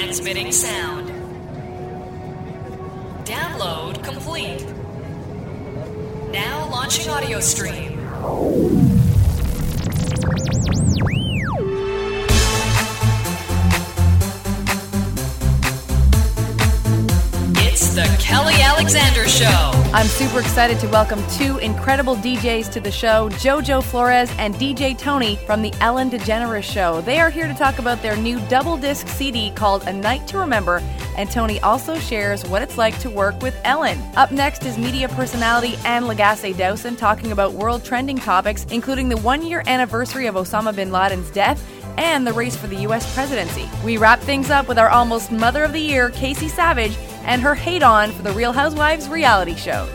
Transmitting sound. Download complete. Now launching audio stream. It's the Kelly Alexander Show. I'm super excited to welcome two incredible DJs to the show, Jojo Flores and DJ Tony from the Ellen DeGeneres Show. They are here to talk about their new double-disc CD called A Night to Remember, and Tony also shares what it's like to work with Ellen. Up next is media personality Anne Lagasse Dowson talking about world trending topics, including the one-year anniversary of Osama bin Laden's death and the race for the U.S. presidency. We wrap things up with our almost Mother of the Year, Casey Savage, and her hate-on for the Real Housewives reality shows.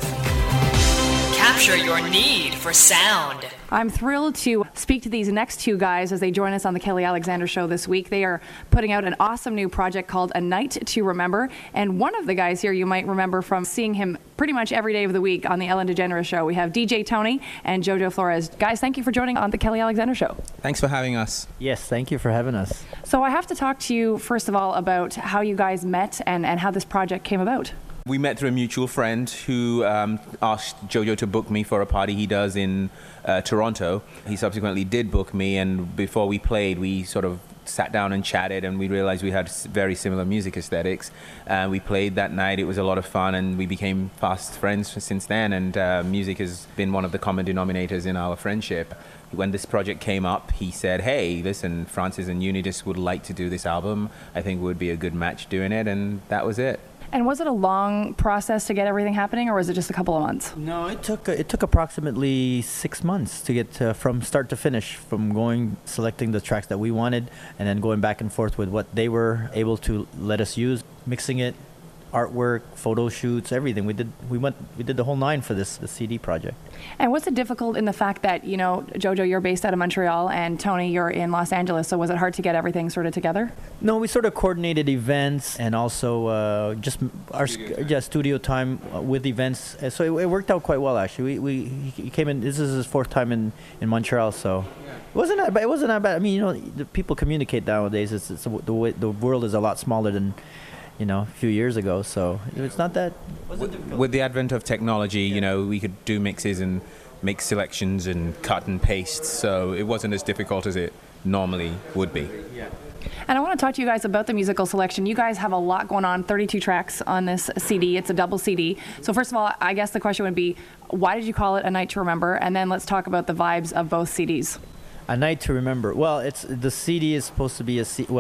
Capture your need for sound. I'm thrilled to speak to these next two guys as they join us on the Kelly Alexander Show this week. They are putting out an awesome new project called A Night to Remember. And one of the guys here you might remember from seeing him pretty much every day of the week on the Ellen DeGeneres Show. We have DJ Tony and Jojo Flores. Guys, thank you for joining on the Kelly Alexander Show. Thanks for having us. Yes, thank you for having us. So I have to talk to you, first of all, about how you guys met and how this project came about. We met through a mutual friend who asked Jojo to book me for a party he does in Toronto. He subsequently did book me, and before we played, we sort of sat down and chatted, and we realized we had very similar music aesthetics. We played that night. It was a lot of fun, and we became fast friends since then, and music has been one of the common denominators in our friendship. When this project came up, he said, hey, listen, Francis and Unidisc would like to do this album. I think it would be a good match doing it, and that was it. And was it a long process to get everything happening, or was it just a couple of months? No, it took approximately 6 months to get from start to finish, from selecting the tracks that we wanted, and then going back and forth with what they were able to let us use, mixing it, artwork, photo shoots, everything. We did the whole nine for the CD project. And was it difficult in the fact that, you know, Jojo, you're based out of Montreal, and Tony, you're in Los Angeles, so was it hard to get everything sort of together? No, we sort of coordinated events and also just our studio time with events. So it worked out quite well, actually. He came in, this is his fourth time in Montreal, so it wasn't that bad. I mean, you know, the people communicate nowadays. The world is a lot smaller than, you know, a few years ago, so it's not that. With the advent of technology, you know, we could do mixes and make selections and cut and paste, so it wasn't as difficult as it normally would be. Yeah. And I want to talk to you guys about the musical selection. You guys have a lot going on, 32 tracks on this CD. It's a double CD. So first of all, I guess the question would be, why did you call it A Night to Remember? And then let's talk about the vibes of both CDs. A Night to Remember. Well, the CD is supposed to be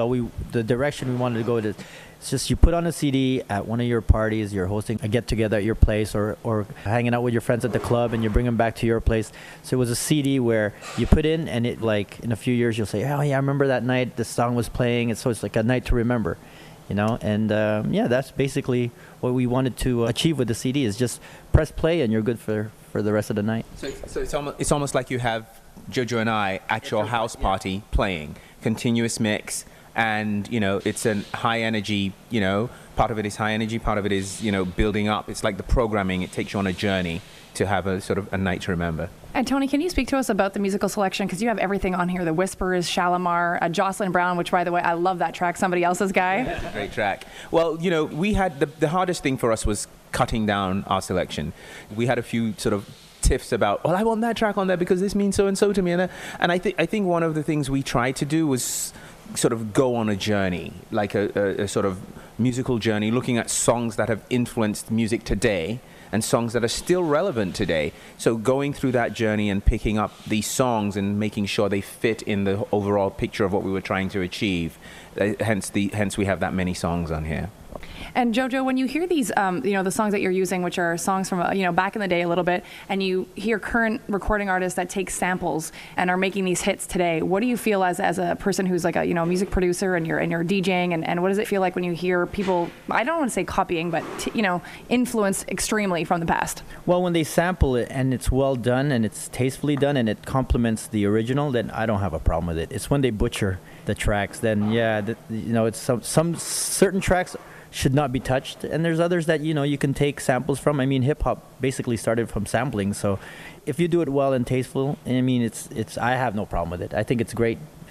the direction we wanted to go to. It's just you put on a CD at one of your parties, you're hosting a get-together at your place or hanging out with your friends at the club, and you bring them back to your place. So it was a CD where you put in, and it, like, in a few years you'll say, oh yeah, I remember that night this song was playing. And so it's like a night to remember, you know. And that's basically what we wanted to achieve with the CD, is just press play and you're good for the rest of the night. So it's almost like you have Jojo and I at your house party playing, continuous mix. And, you know, it's a high energy, you know, part of it is high energy, part of it is, you know, building up. It's like the programming. It takes you on a journey to have a sort of a night to remember. And Tony, can you speak to us about the musical selection? Because you have everything on here. The Whispers, Shalimar, Jocelyn Brown, which, by the way, I love that track. Somebody else's guy. Great track. Well, you know, we had the hardest thing for us was cutting down our selection. We had a few sort of tiffs about, well, I want that track on there because this means so and so to me. And I think one of the things we tried to do was sort of go on a journey, like a sort of musical journey, looking at songs that have influenced music today and songs that are still relevant today. So going through that journey and picking up these songs and making sure they fit in the overall picture of what we were trying to achieve. Hence we have that many songs on here. And Jojo, when you hear these, the songs that you're using, which are songs from, back in the day a little bit, and you hear current recording artists that take samples and are making these hits today, what do you feel as a person who's like a, music producer and you're DJing, and what does it feel like when you hear people, I don't want to say copying, but, influenced extremely from the past? Well, when they sample it and it's well done and it's tastefully done and it complements the original, then I don't have a problem with it. It's when they butcher the tracks, then it's some certain tracks should not be touched, and there's others that you can take samples from. I mean, hip hop basically started from sampling, so if you do it well and tasteful, I mean, it's I have no problem with it. I think it's great.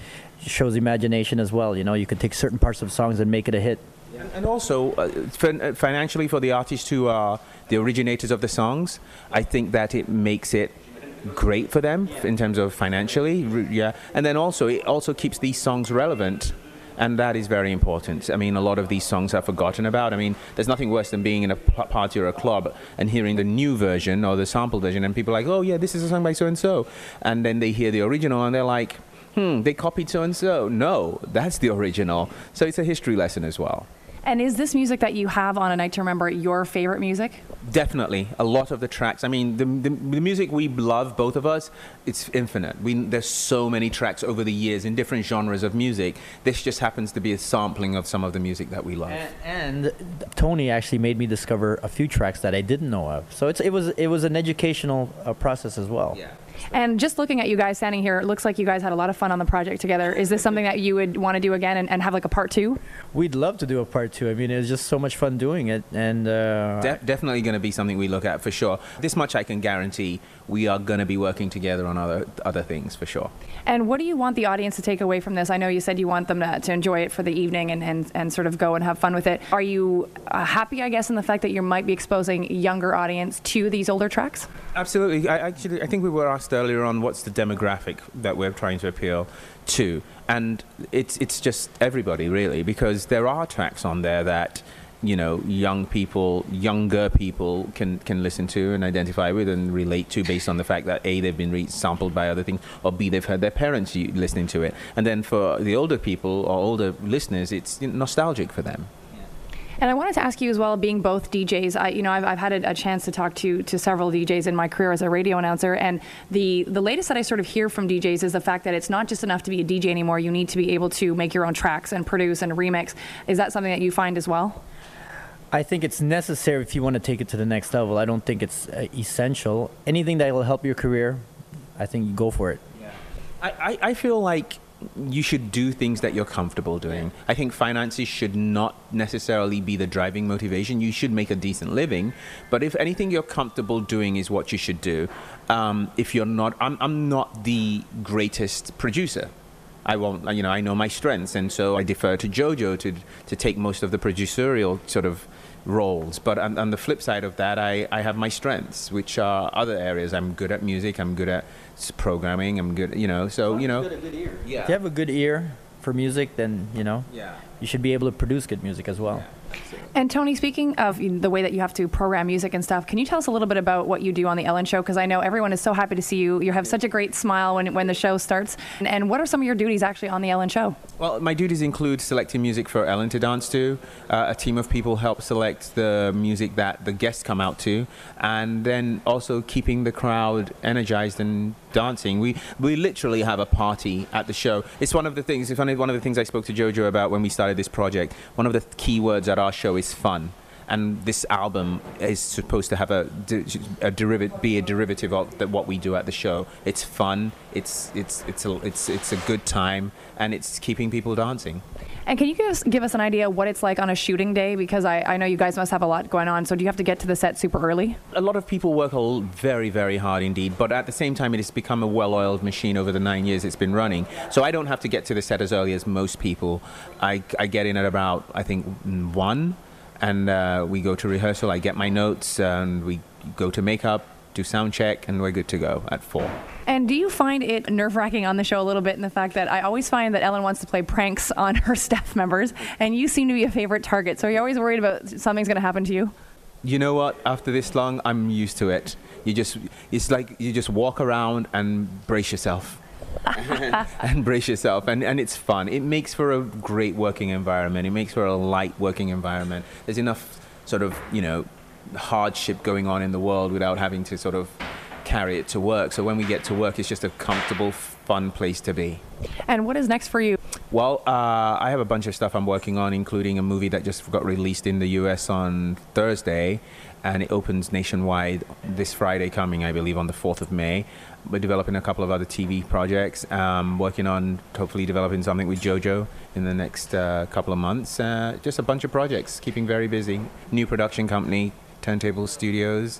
shows imagination as well. You know, you can take certain parts of songs and make it a hit. And also, financially, for the artists who are the originators of the songs, I think that it makes it great for them in terms of financially. Yeah. And then also, it also keeps these songs relevant. And that is very important. I mean, a lot of these songs are forgotten about. I mean, there's nothing worse than being in a party or a club and hearing the new version or the sample version, and people are like, oh, yeah, this is a song by so-and-so. And then they hear the original, and they're like, they copied so-and-so. No, that's the original. So it's a history lesson as well. And is this music that you have on A Night to Remember your favorite music? Definitely. A lot of the tracks. I mean, the music we love, both of us, it's infinite. There's so many tracks over the years in different genres of music. This just happens to be a sampling of some of the music that we love. And Tony actually made me discover a few tracks that I didn't know of. So it was an educational process as well. Yeah. And just looking at you guys standing here, it looks like you guys had a lot of fun on the project together. Is this something that you would want to do again and have like a part 2? We'd love to do a part 2. I mean, it was just so much fun doing it. And definitely going to be something we look at for sure. This much I can guarantee. We are going to be working together on other things for sure. And what do you want the audience to take away from this? I know you said you want them to enjoy it for the evening and sort of go and have fun with it. Are you happy, I guess, in the fact that you might be exposing younger audience to these older tracks? Absolutely. I think we were asked earlier on what's the demographic that we're trying to appeal to. And it's just everybody, really, because there are tracks on there that, you know, younger people can listen to and identify with and relate to based on the fact that A, they've been sampled by other things, or B, they've heard their parents listening to it. And then for the older people or older listeners, it's nostalgic for them. And I wanted to ask you as well, being both DJs, I've had a chance to talk to several DJs in my career as a radio announcer, and the latest that I sort of hear from DJs is the fact that it's not just enough to be a DJ anymore. You need to be able to make your own tracks and produce and remix. Is that something that you find as well? I think it's necessary if you want to take it to the next level. I don't think it's essential. Anything that will help your career, I think you go for it. Yeah. I feel like you should do things that you're comfortable doing. I think finances should not necessarily be the driving motivation. You should make a decent living, but if anything you're comfortable doing is what you should do. If you're not, I'm not the greatest producer. I won't, I know my strengths, and so I defer to Jojo to take most of the producerial sort of roles. But on the flip side of that, I have my strengths, which are other areas. I'm good at music. I'm good at programming. I'm good, so, Good a good ear. Yeah. If you have a good ear for music, then, you should be able to produce good music as well. Yeah. And Tony, speaking of the way that you have to program music and stuff, can you tell us a little bit about what you do on the Ellen Show? Because I know everyone is so happy to see you. You have such a great smile when the show starts. And what are some of your duties actually on the Ellen Show? Well, my duties include selecting music for Ellen to dance to. A team of people help select the music that the guests come out to, and then also keeping the crowd energized and dancing. We literally have a party at the show. It's one of the things. It's one of the things I spoke to Jojo about when we started this project. One of the key words at our show is fun, and this album is supposed to have be a derivative of what we do at the show. It's fun. It's a good time, and it's keeping people dancing. And can you give us an idea what it's like on a shooting day? Because I know you guys must have a lot going on. So do you have to get to the set super early? A lot of people work very, very hard indeed. But at the same time, it has become a well-oiled machine over the 9 years it's been running. So I don't have to get to the set as early as most people. I get in at about, I think, 1. And we go to rehearsal. I get my notes, and we go to makeup, do sound check, and we're good to go at 4. And do you find it nerve-wracking on the show a little bit in the fact that I always find that Ellen wants to play pranks on her staff members, and you seem to be a favorite target. So are you always worried about something's going to happen to you? You know what? After this long, I'm used to it. It's like you just walk around and brace yourself. And brace yourself, and it's fun. It makes for a great working environment. It makes for a light working environment. There's enough sort of, hardship going on in the world without having to sort of carry it to work. So when we get to work, it's just a comfortable, fun place to be. And what is next for you? Well, I have a bunch of stuff I'm working on, including a movie that just got released in the US on Thursday, and it opens nationwide this Friday coming, I believe, on the 4th of May. We're developing a couple of other TV projects, working on hopefully developing something with Jojo in the next couple of months. Just a bunch of projects, keeping very busy. New production company, Turntable Studios.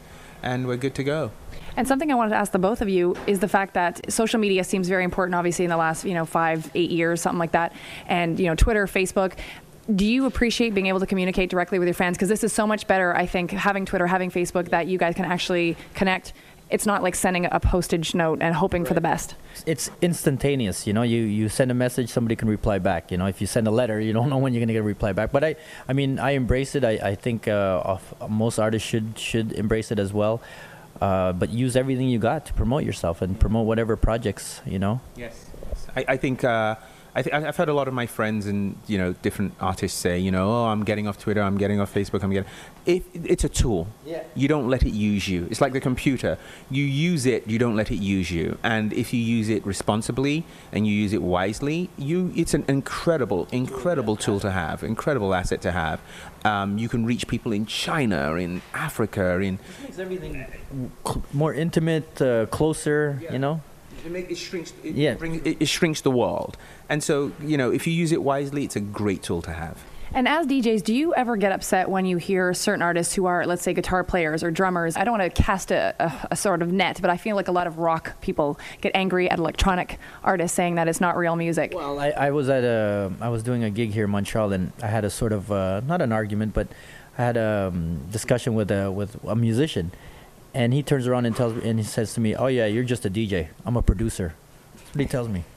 and we're good to go. And something I wanted to ask the both of you is the fact that social media seems very important, obviously, in the last 5-8 years, something like that. And Twitter, Facebook. Do you appreciate being able to communicate directly with your fans? Because this is so much better, I think, having Twitter, having Facebook, that you guys can actually connect. It's not like sending a postage note and hoping for the best. It's instantaneous. You send a message, somebody can reply back. If you send a letter, you don't know when you're going to get a reply back. But I embrace it. I think most artists should embrace it as well. But use everything you got to promote yourself and promote whatever projects. Yes. I think. I've heard a lot of my friends and different artists say, oh, I'm getting off Twitter, I'm getting off Facebook, it's a tool. Yeah. You don't let it use you. It's like the computer. You use it, you don't let it use you. And if you use it responsibly and you use it wisely, it's an incredible tool to have, incredible asset to have. You can reach people in China, in Africa, It makes everything more intimate, closer, It shrinks the world. And so, if you use it wisely, it's a great tool to have. And as DJs, do you ever get upset when you hear certain artists who are, let's say, guitar players or drummers? I don't want to cast a sort of net, but I feel like a lot of rock people get angry at electronic artists saying that it's not real music. Well, I was doing a gig here in Montreal, and I had a sort of, not an argument, but I had a discussion with a musician. And he turns around and tells me, and he says to me, "Oh yeah, you're just a DJ. I'm a producer." That's what he tells me,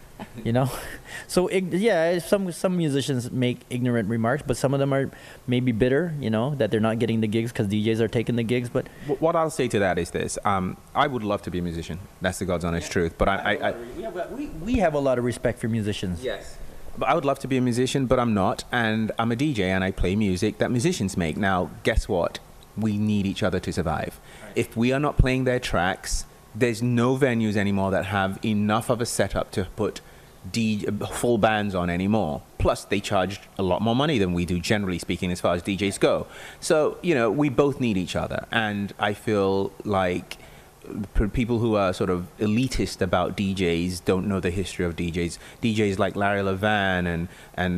So some musicians make ignorant remarks, but some of them are maybe bitter, that they're not getting the gigs because DJs are taking the gigs. But what I'll say to that is this: I would love to be a musician. That's the God's honest truth. But we have a lot of respect for musicians. Yes. But I would love to be a musician, but I'm not, and I'm a DJ, and I play music that musicians make. Now, guess what? We need each other to survive. If we are not playing their tracks, there's no venues anymore that have enough of a setup to put full bands on anymore. Plus, they charge a lot more money than we do, generally speaking, as far as DJs go. So, we both need each other. And I feel like people who are sort of elitist about DJs don't know the history of DJs. DJs like Larry Levan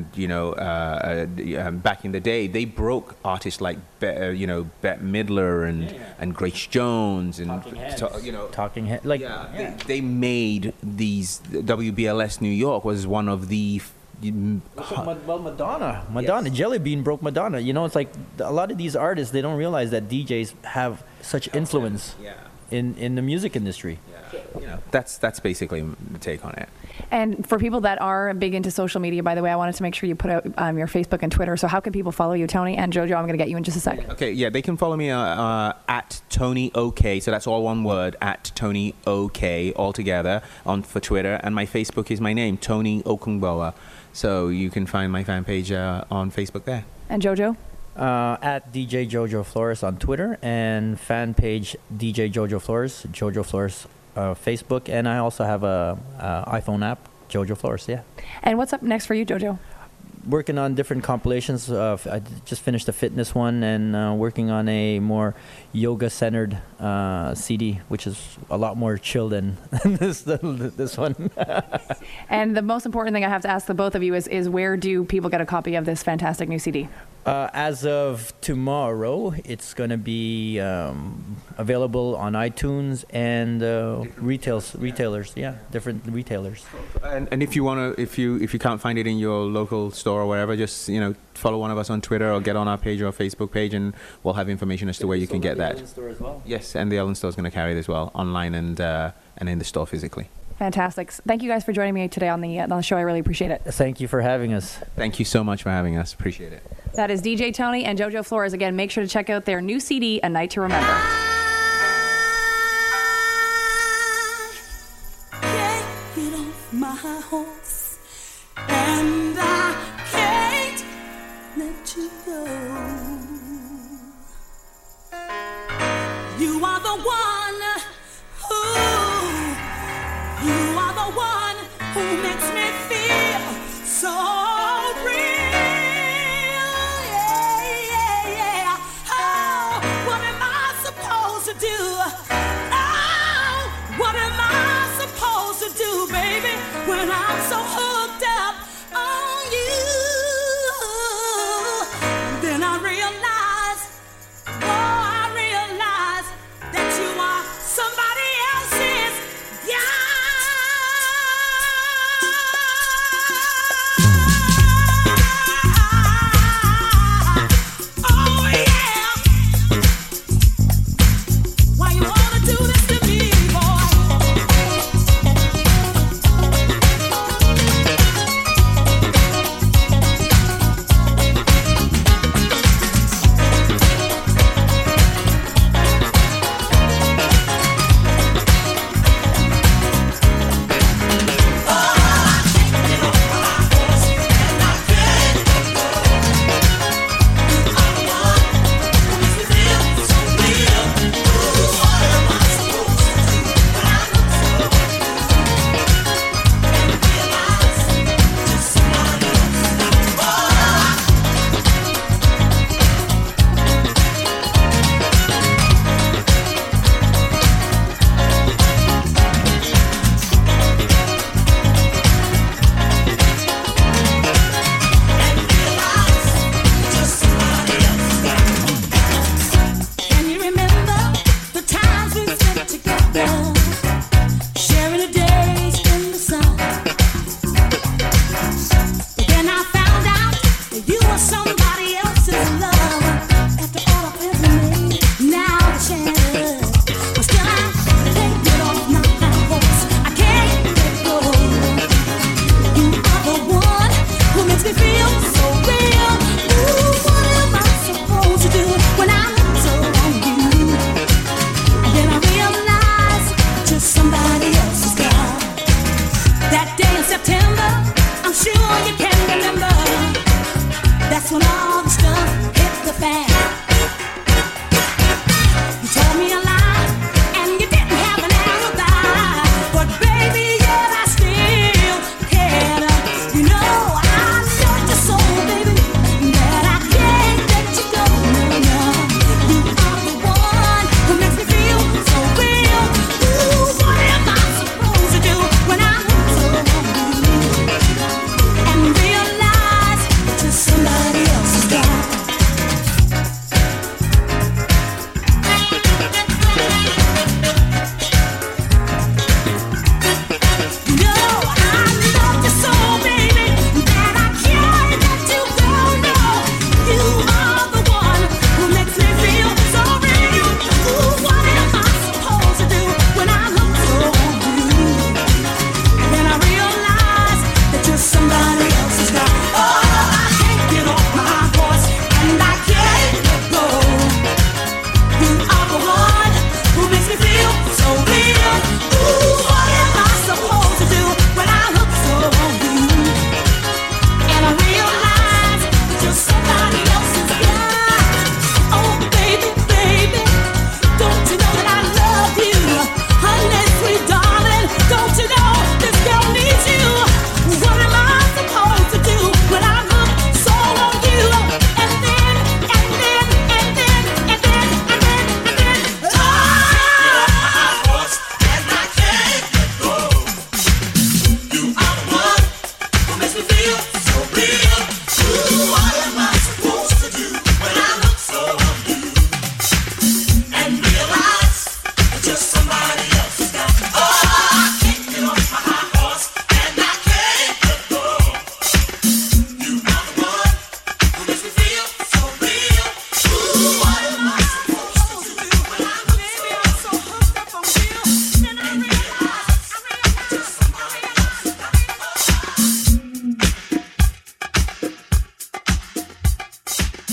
and back in the day, they broke artists like Bette Midler and Grace Jones and Talking Heads. They made these. WBLS New York was one of the. Madonna, Yes. Jelly Bean broke Madonna. It's like a lot of these artists, they don't realize that DJs have such influence. Yeah. In the music industry. Yeah. That's basically the take on it. And for people that are big into social media, by the way, I wanted to make sure you put out your Facebook and Twitter. So how can people follow you, Tony and Jojo? I'm going to get you in just a sec. Okay, yeah, they can follow me at Tony OK. So that's all one word, at Tony OK, all together for Twitter. And my Facebook is my name, Tony Okungboa. So you can find my fan page on Facebook there. And Jojo? At DJ Jojo Flores on Twitter, and fan page DJ Jojo Flores, Jojo Flores Facebook, and I also have a iPhone app, Jojo Flores. Yeah. And what's up next for you, Jojo? Working on different compilations. I just finished a fitness one, and working on a more yoga-centered CD, which is a lot more chill than this one. And the most important thing I have to ask the both of you is where do people get a copy of this fantastic new CD? As of tomorrow, it's going to be available on iTunes and retailers. Yeah, different retailers. And if you want to, if you can't find it in your local store or wherever, just follow one of us on Twitter or get on our page or Facebook page, and we'll have information as to where you can get that. Ellen store as well? Yes, and the Ellen store is going to carry it as well, online and in the store physically. Fantastic. Thank you guys for joining me today on the show. I really appreciate it. Thank you for having us. Thank you so much for having us. Appreciate it. That is DJ Tony and Jojo Flores. Again, make sure to check out their new CD, A Night to Remember. Can't get off my horse, and I can't let you go. You are the one who makes me feel so real. Yeah. Oh, what am I supposed to do? Oh, what am I supposed to do, baby, when I'm so hooked up on you? Then I realize that you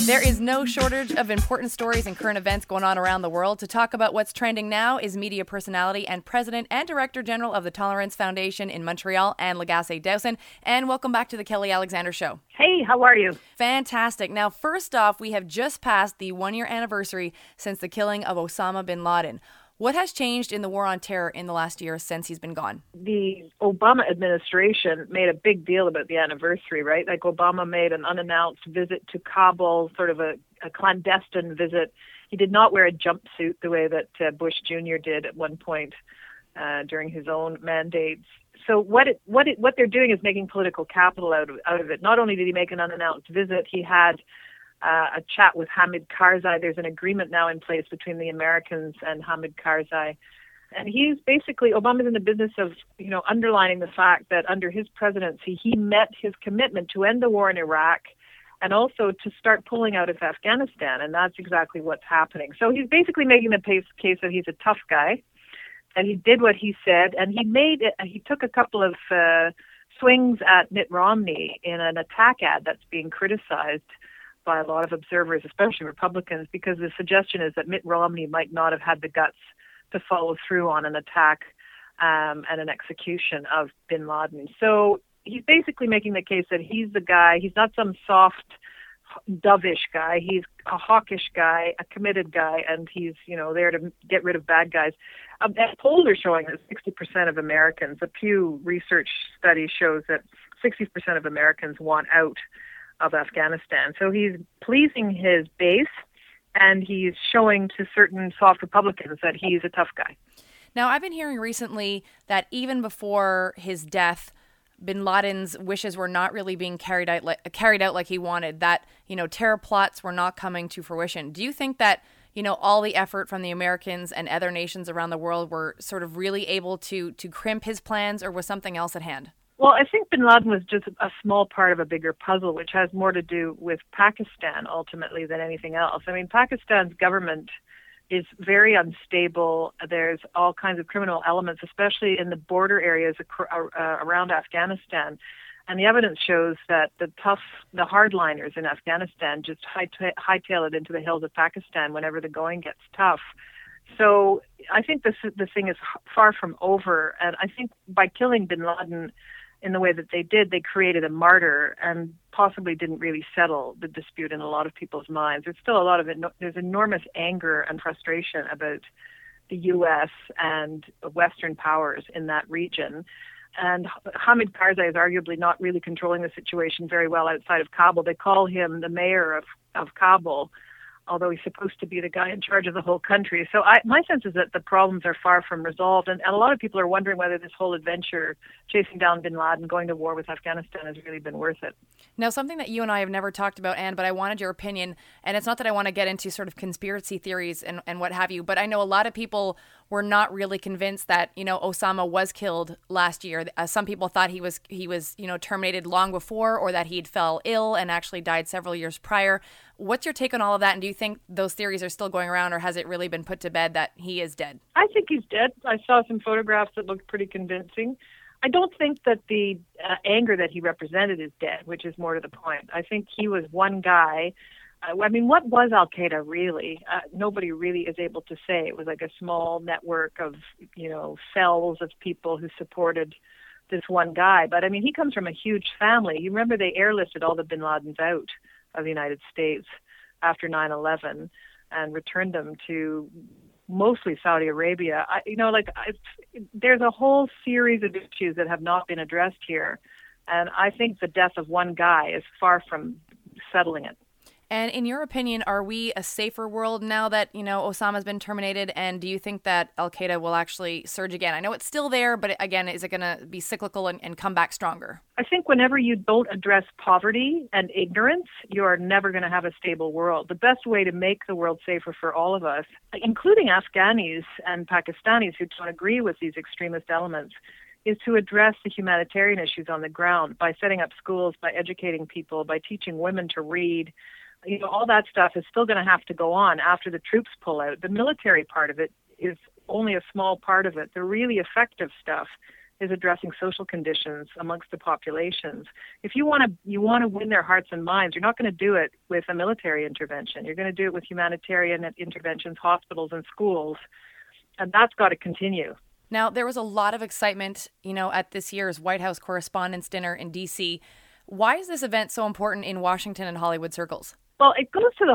There is no shortage of important stories and current events going on around the world. To talk about what's trending now is media personality and president and director general of the Tolerance Foundation in Montreal, Anne Lagacé-Dowson. And welcome back to the Kelly Alexander Show. Hey, how are you? Fantastic. Now, first off, we have just passed the one-year anniversary since the killing of Osama bin Laden. What has changed in the war on terror in the last year since he's been gone? The Obama administration made a big deal about the anniversary, right? Like Obama made an unannounced visit to Kabul, sort of a clandestine visit. He did not wear a jumpsuit the way that Bush Jr. did at one point during his own mandates. So what they're doing is making political capital out of it. Not only did he make an unannounced visit, he had a chat with Hamid Karzai. There's an agreement now in place between the Americans and Hamid Karzai. And he's basically, Obama's in the business of, underlining the fact that under his presidency, he met his commitment to end the war in Iraq and also to start pulling out of Afghanistan. And that's exactly what's happening. So he's basically making the case that he's a tough guy, and he did what he said, and he took a couple of swings at Mitt Romney in an attack ad that's being criticized by a lot of observers, especially Republicans, because the suggestion is that Mitt Romney might not have had the guts to follow through on an attack and an execution of bin Laden. So he's basically making the case that he's the guy. He's not some soft, dovish guy. He's a hawkish guy, a committed guy, and he's, there to get rid of bad guys. Polls are showing that 60% of Americans, a Pew Research study shows that 60% of Americans want out of Afghanistan. So he's pleasing his base, and he's showing to certain soft Republicans that he's a tough guy. Now, I've been hearing recently that even before his death, bin Laden's wishes were not really being carried out like he wanted, that, terror plots were not coming to fruition. Do you think that, all the effort from the Americans and other nations around the world were sort of really able to crimp his plans, or was something else at hand? Well, I think bin Laden was just a small part of a bigger puzzle, which has more to do with Pakistan ultimately than anything else. I mean, Pakistan's government is very unstable. There's all kinds of criminal elements, especially in the border areas around Afghanistan. And the evidence shows that the hardliners in Afghanistan just hightail it into the hills of Pakistan whenever the going gets tough. So I think the thing is far from over. And I think by killing bin Laden in the way that they did, they created a martyr and possibly didn't really settle the dispute in a lot of people's minds. There's still a lot of it. There's enormous anger and frustration about the U.S. and Western powers in that region. And Hamid Karzai is arguably not really controlling the situation very well outside of Kabul. They call him the mayor of Kabul, although he's supposed to be the guy in charge of the whole country. So my sense is that the problems are far from resolved, and a lot of people are wondering whether this whole adventure, chasing down bin Laden, going to war with Afghanistan, has really been worth it. Now, something that you and I have never talked about, Anne, but I wanted your opinion, and it's not that I want to get into sort of conspiracy theories and what have you, but I know a lot of people were not really convinced that, Osama was killed last year. Some people thought he was, terminated long before, or that he'd fell ill and actually died several years prior. What's your take on all of that? And do you think those theories are still going around, or has it really been put to bed that he is dead? I think he's dead. I saw some photographs that looked pretty convincing. I don't think that the anger that he represented is dead, which is more to the point. I think he was one guy. What was Al-Qaeda really? Nobody really is able to say. It was like a small network of, cells of people who supported this one guy. But, he comes from a huge family. You remember they airlifted all the bin Ladens out of the United States after 9/11 and returned them to mostly Saudi Arabia. There's a whole series of issues that have not been addressed here. And I think the death of one guy is far from settling it. And in your opinion, are we a safer world now that, Osama's been terminated? And do you think that Al-Qaeda will actually surge again? I know it's still there, but again, is it going to be cyclical and come back stronger? I think whenever you don't address poverty and ignorance, you're never going to have a stable world. The best way to make the world safer for all of us, including Afghanis and Pakistanis who don't agree with these extremist elements, is to address the humanitarian issues on the ground by setting up schools, by educating people, by teaching women to read. All that stuff is still going to have to go on after the troops pull out. The military part of it is only a small part of it. The really effective stuff is addressing social conditions amongst the populations. If you want to win their hearts and minds, you're not going to do it with a military intervention. You're going to do it with humanitarian interventions, hospitals and schools, and that's got to continue. Now, there was a lot of excitement, at this year's White House Correspondents' Dinner in D.C. Why is this event so important in Washington and Hollywood circles? Well, it goes to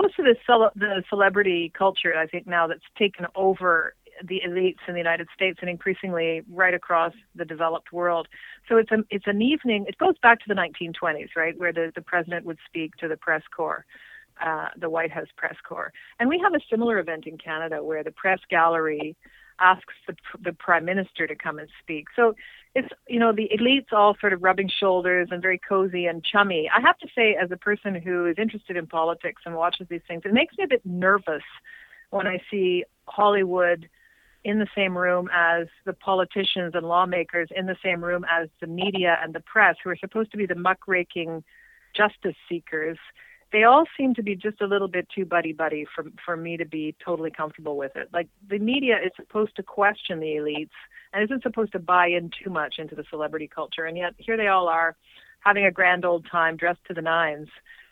the celebrity culture, I think, now that's taken over the elites in the United States and increasingly right across the developed world. So it's an evening. It goes back to the 1920s, right, where the president would speak to the press corps, the White House press corps. And we have a similar event in Canada where the press gallery asks the prime minister to come and speak. So it's, the elites all sort of rubbing shoulders and very cozy and chummy. I have to say, as a person who is interested in politics and watches these things, it makes me a bit nervous when I see Hollywood in the same room as the politicians and lawmakers, in the same room as the media and the press, who are supposed to be the muckraking justice seekers. They all seem to be just a little bit too buddy-buddy for me to be totally comfortable with it. Like, the media is supposed to question the elites and isn't supposed to buy in too much into the celebrity culture. And yet here they all are having a grand old time, dressed to the nines,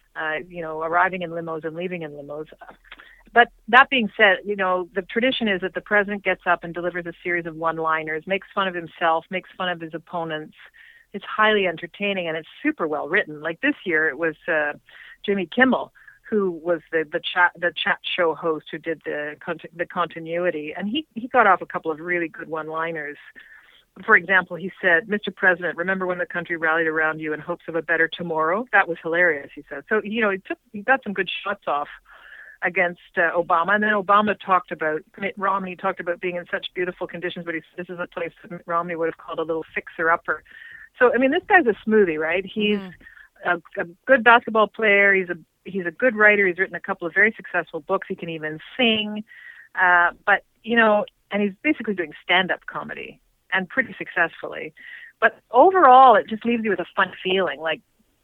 arriving in limos and leaving in limos. But that being said, the tradition is that the president gets up and delivers a series of one-liners, makes fun of himself, makes fun of his opponents. It's highly entertaining, and it's super well written. Like this year, it was Jimmy Kimmel, who was the chat show host who did the continuity, and he got off a couple of really good one-liners. For example, he said, "Mr. President, remember when the country rallied around you in hopes of a better tomorrow?" That was hilarious, he said. So, he got some good shots off against Obama. And then Mitt Romney talked about being in such beautiful conditions, but this is a place that Mitt Romney would have called a little fixer-upper. So, this guy's a smoothie, right? He's a good basketball player. He's a good writer. He's written a couple of very successful books. He can even sing. But he's basically doing stand-up comedy, and pretty successfully. But overall, it just leaves you with a fun feeling, like,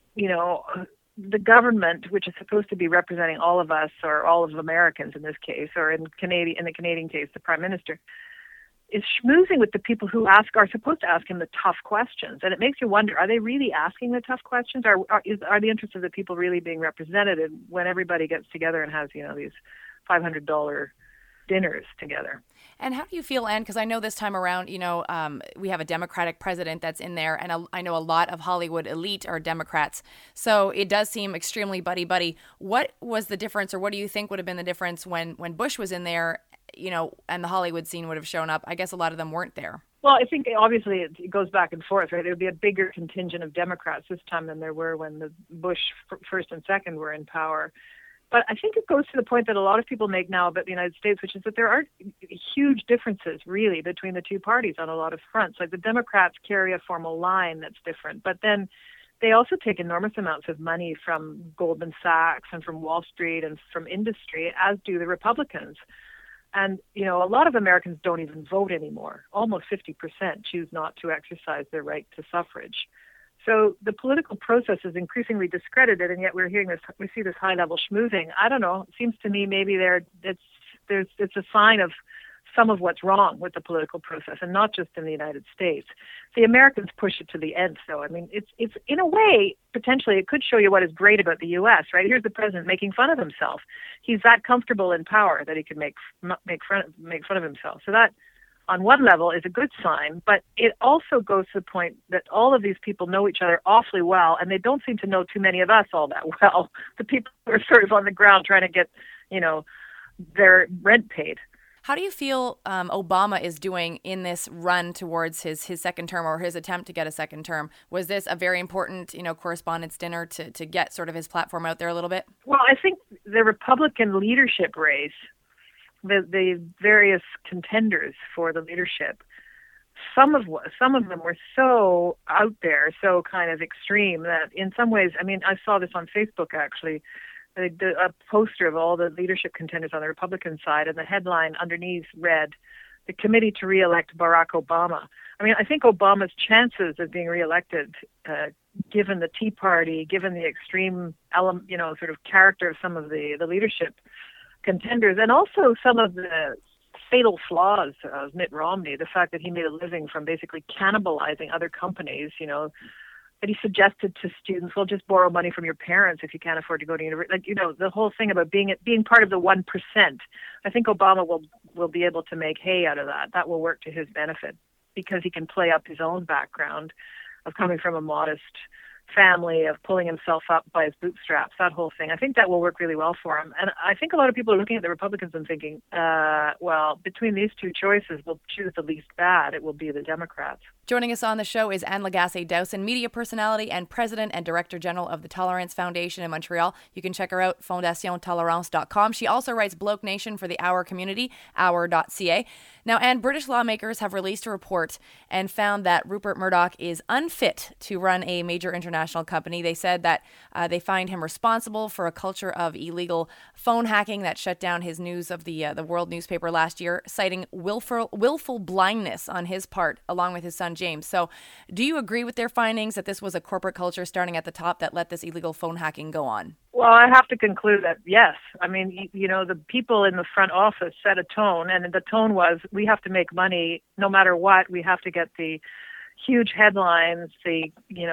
the government, which is supposed to be representing all of us, or all of Americans in this case, or in the Canadian case, the Prime Minister, is schmoozing with the people who are supposed to ask him the tough questions. And it makes you wonder, are they really asking the tough questions? Are the interests of the people really being represented when everybody gets together and has, these $500 dinners together? And how do you feel, Anne? Because I know this time around, we have a Democratic president that's in there, and I know a lot of Hollywood elite are Democrats. So it does seem extremely buddy-buddy. What was the difference, or what do you think would have been the difference when Bush was in there, and the Hollywood scene would have shown up? I guess a lot of them weren't there. Well, I think obviously it goes back and forth, right? There would be a bigger contingent of Democrats this time than there were when the Bush first and second were in power. But I think it goes to the point that a lot of people make now about the United States, which is that there are huge differences, really, between the two parties on a lot of fronts. Like, the Democrats carry a formal line that's different, but then they also take enormous amounts of money from Goldman Sachs and from Wall Street and from industry, as do the Republicans. And, a lot of Americans don't even vote anymore. Almost 50% choose not to exercise their right to suffrage. So the political process is increasingly discredited, and yet we see this high-level schmoozing. I don't know. It seems to me maybe it's a sign of some of what's wrong with the political process, and not just in the United States. The Americans push it to the end, though. It's in a way, potentially, it could show you what is great about the U.S., right? Here's the president making fun of himself. He's that comfortable in power that he can make fun of himself. So that, on one level, is a good sign, but it also goes to the point that all of these people know each other awfully well, and they don't seem to know too many of us all that well. The people who are sort of on the ground trying to get, their rent paid. How do you feel Obama is doing in this run towards his second term, or his attempt to get a second term? Was this a very important, correspondence dinner to get sort of his platform out there a little bit? Well, I think the Republican leadership race, the various contenders for the leadership, some of them were so out there, so kind of extreme, that in some ways, I saw this on Facebook actually, a poster of all the leadership contenders on the Republican side, and the headline underneath read, "The Committee to Re-elect Barack Obama." I think Obama's chances of being reelected, given the Tea Party, given the extreme sort of character of some of the leadership contenders, and also some of the fatal flaws of Mitt Romney, the fact that he made a living from basically cannibalizing other companies, that he suggested to students, well, just borrow money from your parents if you can't afford to go to university. The whole thing about being part of the 1%. I think Obama will be able to make hay out of that. That will work to his benefit because he can play up his own background of coming from a modest family, of pulling himself up by his bootstraps, that whole thing. I think that will work really well for him. And I think a lot of people are looking at the Republicans and thinking, well, between these two choices, we'll choose the least bad. It will be the Democrats. Joining us on the show is Anne Lagacé-Dowson, media personality and president and director general of the Tolerance Foundation in Montreal. You can check her out, fondationtolerance.com. She also writes Bloke Nation for the Hour community, hour.ca. Now, Anne, British lawmakers have released a report and found that Rupert Murdoch is unfit to run a major international company. They said that they find him responsible for a culture of illegal phone hacking that shut down his news of the World newspaper last year, citing willful blindness on his part, along with his son James. So do you agree with their findings that this was a corporate culture starting at the top that let this illegal phone hacking go on? Well, I have to conclude that, yes. I mean, the people in the front office set a tone, and the tone was, we have to make money no matter what. We have to get the huge headlines, the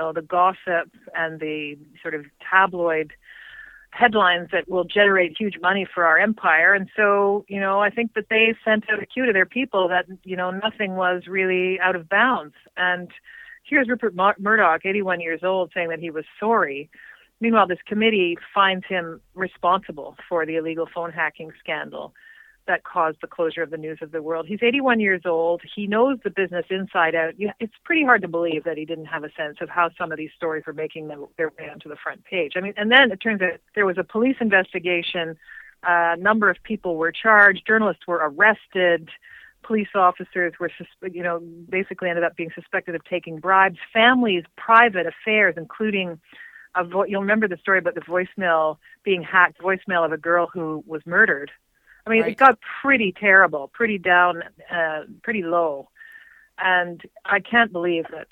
gossip and the sort of tabloid headlines that will generate huge money for our empire. And so, I think that they sent out a cue to their people that, nothing was really out of bounds. And here's Rupert Murdoch, 81 years old, saying that he was sorry. Meanwhile, this committee finds him responsible for the illegal phone hacking scandal that caused the closure of the News of the World. He's 81 years old. He knows the business inside out. It's pretty hard to believe that he didn't have a sense of how some of these stories were making their way onto the front page. I mean, and then it turns out there was a police investigation. A number of people were charged. Journalists were arrested. Police officers were, basically ended up being suspected of taking bribes. Families' private affairs, including you'll remember the story about the voicemail being hacked, voicemail of a girl who was murdered. I mean, Right. It got pretty terrible, pretty down, pretty low. And I can't believe that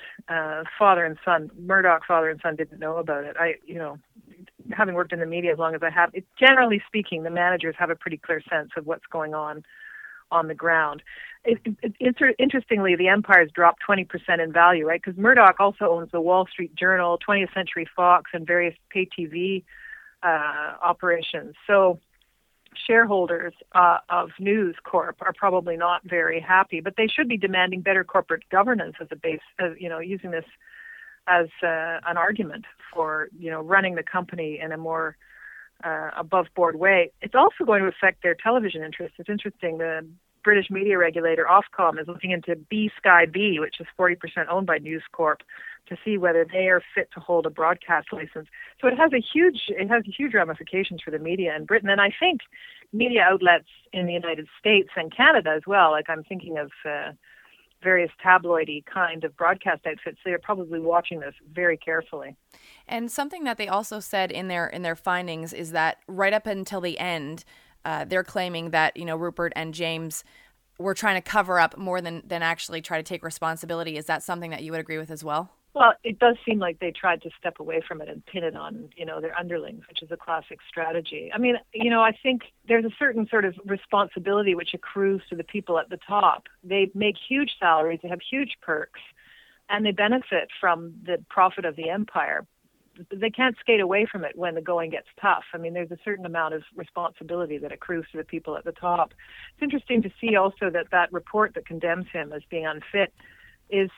Murdoch father and son didn't know about it. Having worked in the media as long as I have, generally speaking, the managers have a pretty clear sense of what's going on the ground. Interestingly, the empire's dropped 20% in value, right? Because Murdoch also owns the Wall Street Journal, 20th Century Fox, and various pay TV operations. So shareholders of News Corp are probably not very happy, but they should be demanding better corporate governance as a base, using this as an argument for, running the company in a more above-board way. It's also going to affect their television interests. It's interesting, the British media regulator Ofcom is looking into Sky B, which is 40% owned by News Corp, to see whether they are fit to hold a broadcast license. So it has huge ramifications for the media in Britain, and I think media outlets in the United States and Canada as well. Like I'm thinking of various tabloidy kind of broadcast outfits. They are probably watching this very carefully. And something that they also said in their findings is that right up until the end, they're claiming that Rupert and James were trying to cover up more than actually try to take responsibility. Is that something that you would agree with as well? Well, it does seem like they tried to step away from it and pin it on, their underlings, which is a classic strategy. I mean, I think there's a certain sort of responsibility which accrues to the people at the top. They make huge salaries, they have huge perks, and they benefit from the profit of the empire. They can't skate away from it when the going gets tough. I mean, there's a certain amount of responsibility that accrues to the people at the top. It's interesting to see also that report that condemns him as being unfit is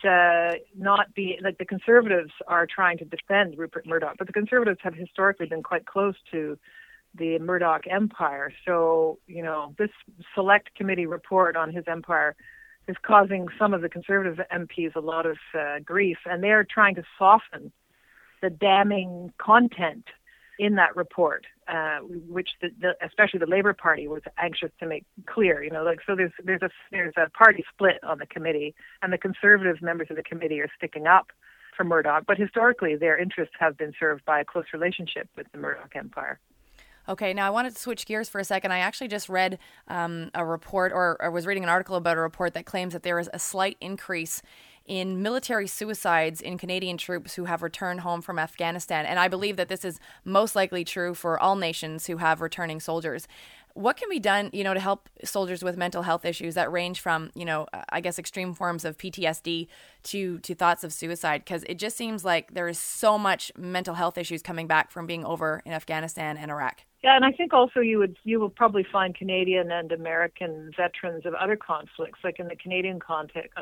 the Conservatives are trying to defend Rupert Murdoch, but the Conservatives have historically been quite close to the Murdoch empire. So, this select committee report on his empire is causing some of the Conservative MPs a lot of grief, and they're trying to soften the damning content in that report, which especially the Labour Party was anxious to make clear. So there's a party split on the committee, and the Conservative members of the committee are sticking up for Murdoch. But historically, their interests have been served by a close relationship with the Murdoch empire. Okay, now I wanted to switch gears for a second. I actually just read a report, or was reading an article about a report that claims that there is a slight increase in military suicides in Canadian troops who have returned home from Afghanistan. And I believe that this is most likely true for all nations who have returning soldiers. What can be done, to help soldiers with mental health issues that range from, I guess, extreme forms of PTSD to thoughts of suicide? Because it just seems like there is so much mental health issues coming back from being over in Afghanistan and Iraq. Yeah, and I think also you will probably find Canadian and American veterans of other conflicts. Like in the Canadian context,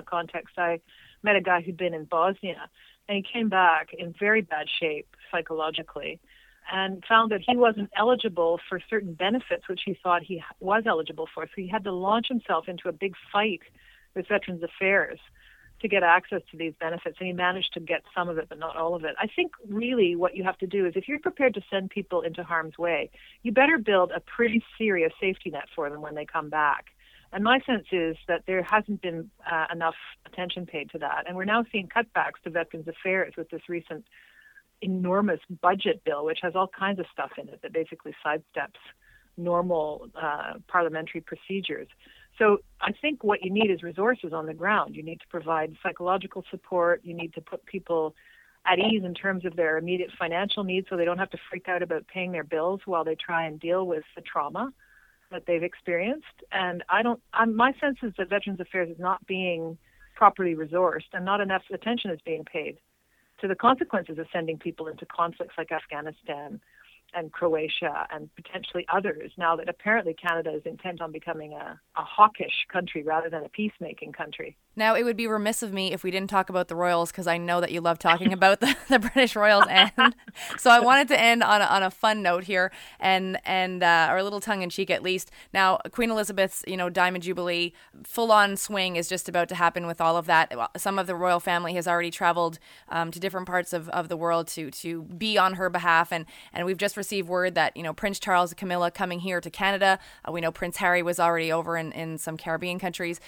I met a guy who'd been in Bosnia, and he came back in very bad shape psychologically, and found that he wasn't eligible for certain benefits which he thought he was eligible for. So he had to launch himself into a big fight with Veterans Affairs to get access to these benefits, and he managed to get some of it, but not all of it. I think really what you have to do is, if you're prepared to send people into harm's way, you better build a pretty serious safety net for them when they come back. And my sense is that there hasn't been enough attention paid to that, and we're now seeing cutbacks to Veterans Affairs with this recent enormous budget bill, which has all kinds of stuff in it that basically sidesteps normal parliamentary procedures. So I think what you need is resources on the ground. You need to provide psychological support. You need to put people at ease in terms of their immediate financial needs so they don't have to freak out about paying their bills while they try and deal with the trauma that they've experienced. And my sense is that Veterans Affairs is not being properly resourced, and not enough attention is being paid to the consequences of sending people into conflicts like Afghanistan and Croatia and potentially others, now that apparently Canada is intent on becoming a hawkish country rather than a peacemaking country. Now, it would be remiss of me if we didn't talk about the Royals, because I know that you love talking about the British Royals, and so I wanted to end on a fun note here, and or a little tongue-in-cheek at least. Now, Queen Elizabeth's Diamond Jubilee full-on swing is just about to happen with all of that. Some of the royal family has already traveled to different parts of the world to be on her behalf, and we've just received word that Prince Charles and Camilla coming here to Canada. We know Prince Harry was already over in some Caribbean countries.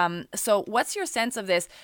So what's your sense of this?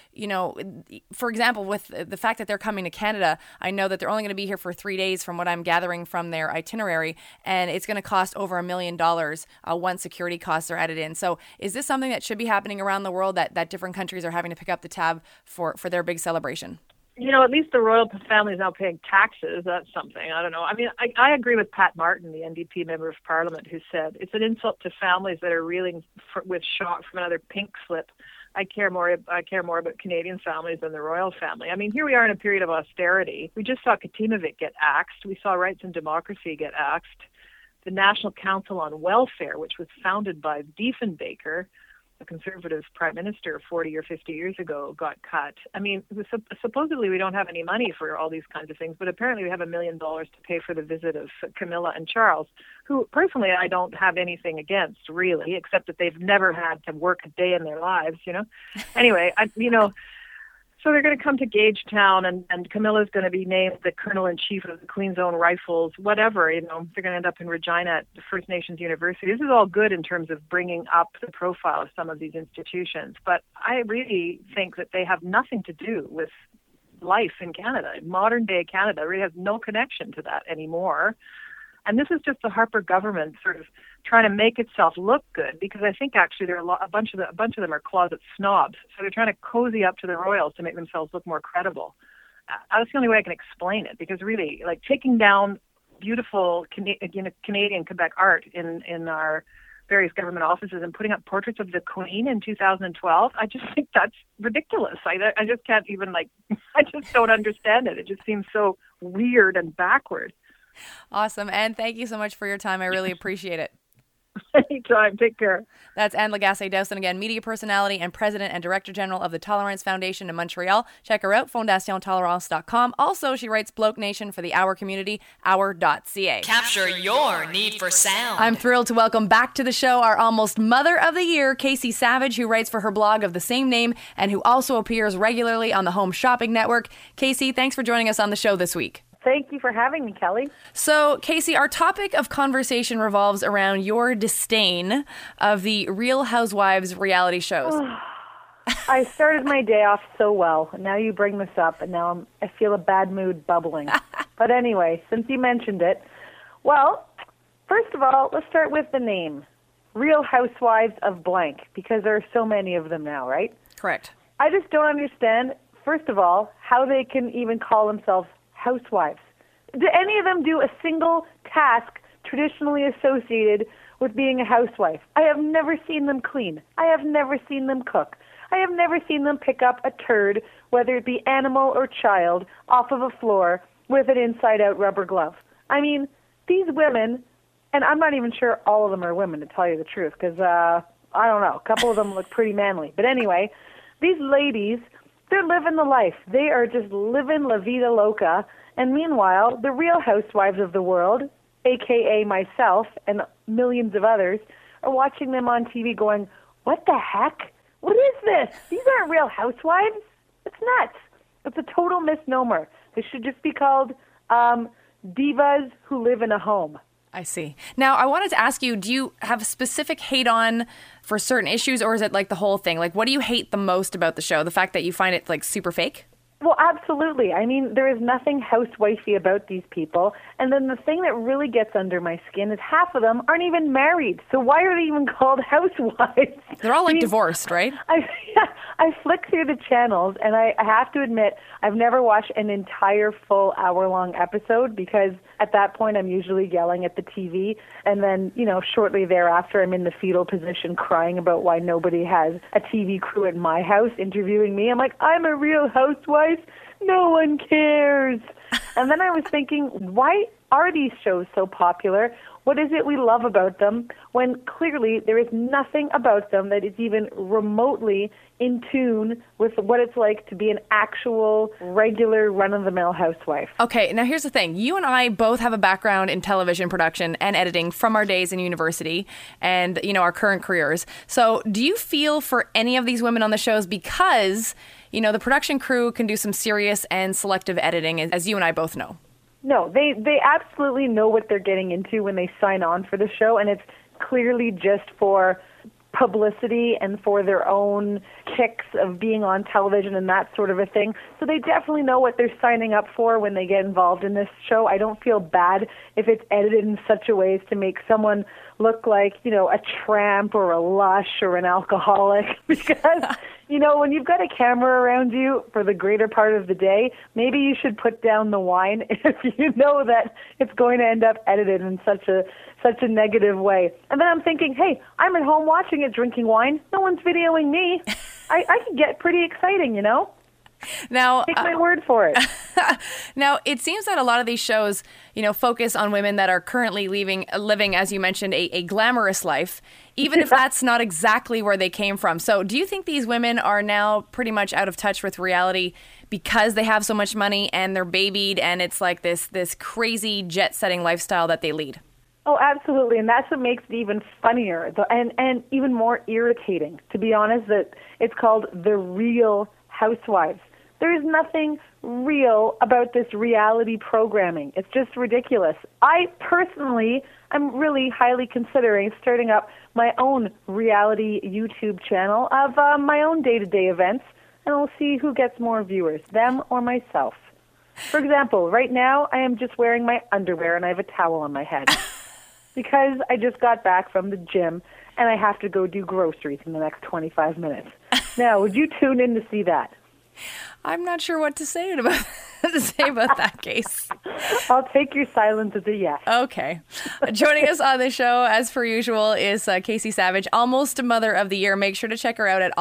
For example, with the fact that they're coming to Canada, I know that they're only going to be here for 3 days from what I'm gathering from their itinerary, and it's going to cost over $1 million once security costs are added in. So is this something that should be happening around the world, that different countries are having to pick up the tab for their big celebration? At least the royal family is now paying taxes. That's something. I don't know. I mean, I agree with Pat Martin, the NDP member of Parliament, who said it's an insult to families that are reeling with shock from another pink slip. I care more about Canadian families than the royal family. I mean, here we are in a period of austerity. We just saw Katinovic get axed. We saw Rights and Democracy get axed. The National Council on Welfare, which was founded by Diefenbaker, a conservative prime minister 40 or 50 years ago, got cut. I mean, supposedly we don't have any money for all these kinds of things, but apparently we have $1 million to pay for the visit of Camilla and Charles, who personally I don't have anything against, really, except that they've never had to work a day in their lives, Anyway, so they're going to come to Gagetown, and Camilla's going to be named the Colonel-in-Chief of the Queen's Own Rifles, whatever, they're going to end up in Regina at the First Nations University. This is all good in terms of bringing up the profile of some of these institutions, but I really think that they have nothing to do with life in Canada. Modern-day Canada really has no connection to that anymore. And this is just the Harper government sort of trying to make itself look good, because I think actually there are a bunch of them are closet snobs. So they're trying to cozy up to the royals to make themselves look more credible. That's the only way I can explain it, because really, like, taking down beautiful Canadian Quebec art in our various government offices and putting up portraits of the Queen in 2012, I just think that's ridiculous. I just can't even I just don't understand it. It just seems so weird and backward. Awesome. Anne, thank you so much for your time. I really appreciate it. Anytime. Take care. That's Anne Lagacé-Dowson, again, media personality and president and director general of the Tolerance Foundation in Montreal. Check her out, fondationtolerance.com. Also, she writes Bloke Nation for the Our community, our.ca. Capture your need for sound. I'm thrilled to welcome back to the show our almost Mother of the Year, Casey Savage, who writes for her blog of the same name and who also appears regularly on the Home Shopping Network. Casey, thanks for joining us on the show this week. Thank you for having me, Kelly. So, Casey, our topic of conversation revolves around your disdain of the Real Housewives reality shows. I started my day off so well, and now you bring this up, and now I feel a bad mood bubbling. But anyway, since you mentioned it, well, first of all, let's start with the name. Real Housewives of blank, because there are so many of them now, right? Correct. I just don't understand, first of all, how they can even call themselves housewives. Do any of them do a single task traditionally associated with being a housewife. I have never seen them clean. I have never seen them cook. I have never seen them pick up a turd, whether it be animal or child, off of a floor with an inside-out rubber glove. I mean, these women, and I'm not even sure all of them are women, to tell you the truth, because, I don't know, a couple of them look pretty manly. But anyway, these ladies, they're living the life. They are just living la vida loca. And meanwhile, the real housewives of the world, a.k.a. myself and millions of others, are watching them on TV going, what the heck? What is this? These aren't real housewives. It's nuts. It's a total misnomer. They should just be called divas who live in a home. I see. Now, I wanted to ask you, do you have specific hate on for certain issues, or is it like the whole thing? Like, what do you hate the most about the show? The fact that you find it like super fake? Well, absolutely. I mean, there is nothing housewifey about these people. And then the thing that really gets under my skin is half of them aren't even married. So why are they even called housewives? They're all like divorced, right? I flick through the channels, and I have to admit, I've never watched an entire full hour-long episode because at that point I'm usually yelling at the TV. And then, shortly thereafter, I'm in the fetal position crying about why nobody has a TV crew at my house interviewing me. I'm like, I'm a real housewife. No one cares. And then I was thinking, why are these shows so popular? What is it we love about them when clearly there is nothing about them that is even remotely in tune with what it's like to be an actual, regular, run-of-the-mill housewife? Okay, now here's the thing. You and I both have a background in television production and editing from our days in university and, our current careers. So do you feel for any of these women on the shows because, the production crew can do some serious and selective editing, as you and I both know? No, they absolutely know what they're getting into when they sign on for the show, and it's clearly just for publicity and for their own kicks of being on television and that sort of a thing. So they definitely know what they're signing up for when they get involved in this show. I don't feel bad if it's edited in such a way as to make someone look like, a tramp or a lush or an alcoholic because, when you've got a camera around you for the greater part of the day, maybe you should put down the wine if you know that it's going to end up edited in such a negative way. And then I'm thinking, hey, I'm at home watching it, drinking wine. No one's videoing me. I could get pretty exciting, Now, take my word for it. Now, it seems that a lot of these shows, focus on women that are currently living, as you mentioned, a glamorous life, even if that's not exactly where they came from. So do you think these women are now pretty much out of touch with reality because they have so much money and they're babied and it's like this crazy jet-setting lifestyle that they lead? Oh, absolutely, and that's what makes it even funnier and even more irritating, to be honest, that it's called The Real Housewives. There is nothing real about this reality programming. It's just ridiculous. I personally am really highly considering starting up my own reality YouTube channel of my own day-to-day events, and we'll see who gets more viewers, them or myself. For example, right now I am just wearing my underwear and I have a towel on my head because I just got back from the gym and I have to go do groceries in the next 25 minutes. Now, would you tune in to see that? I'm not sure what to say about that case. I'll take your silence as a yes. Okay. Joining us on the show, as per usual, is Casey Savage, Almost Mother of the Year. Make sure to check her out at